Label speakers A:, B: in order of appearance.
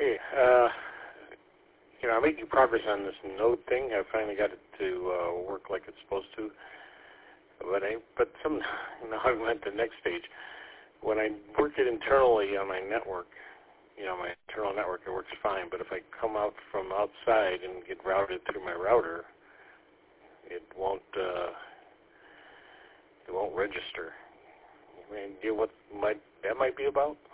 A: Hey, I'm making progress on this node thing. I finally got it to work like it's supposed to. But I went to the next stage. When I work it internally on my network, my internal network, it works fine. But if I come out from outside and get routed through my router, it won't register. I mean, do you know what that might be about?